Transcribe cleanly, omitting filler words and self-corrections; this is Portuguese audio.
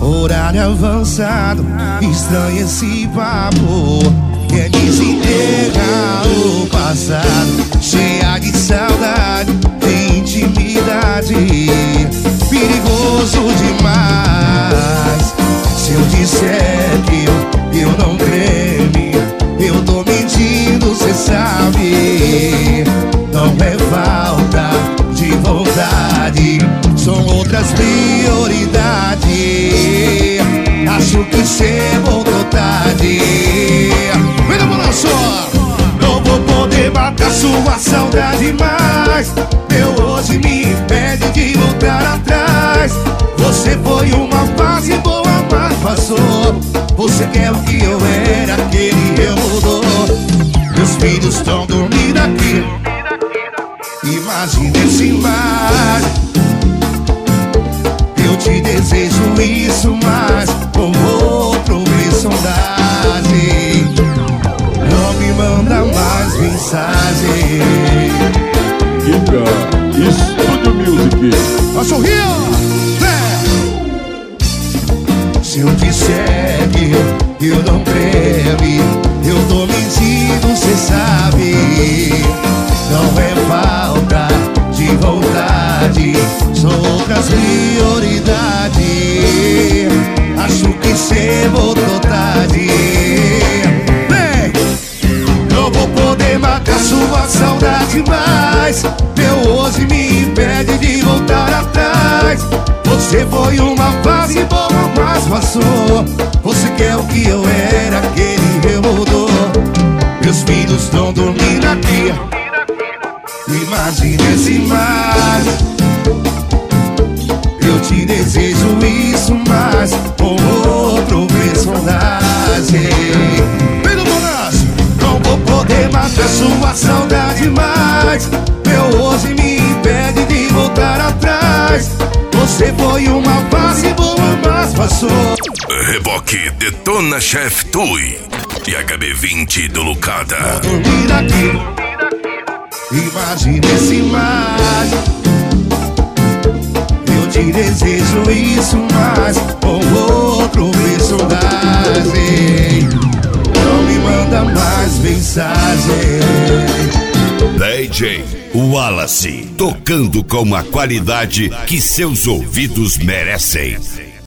Horário avançado, estranho esse papo. Quer desenterrar o passado, cheia de saudade, de intimidade. Perigoso demais. Se eu disser que eu não treme, eu tô mentindo, cê sabe. Não é falta de vontade, são outras prioridades. Acho que cê voltou tarde. Vem na bola só. Não vou poder matar sua saudade mais. Meu hoje me impede de voltar atrás. Você foi uma fase boa, mas passou. Você quer o que eu era, aquele eu mudou. Meus filhos estão dormindo aqui. Imagina esse mar. Eu te desejo isso, mas com outro ver sondagem. Não me manda mais mensagem. Giga Studio Music. Ó, sorriu! Se eu disser que eu não treme, eu tô mentindo, cê sabe. Não é falta de vontade, são outras prioridades. Acho que cê voltou tarde. Vem! Não vou poder matar sua saudade mais. Meu hoje me impede de voltar atrás. Você foi uma fase boa, mas passou. Você quer o que eu era, aquele eu mudou. Meus filhos estão dormindo aqui. Imagina esse mar. Eu te desejo isso, mas com outro personagem. Vem no Bonas! Não vou poder matar sua saudade mais. Meu hoje me impede de voltar atrás. Você foi uma fase boa, mas passou. Reboque Detona Chef Tui e HB20 do Lucada. Vou dormir aqui. Imagina esse mar. Eu te desejo isso, mas com outro personagem. Não me manda mais mensagem. DJ Wallace, tocando com a qualidade que seus ouvidos merecem.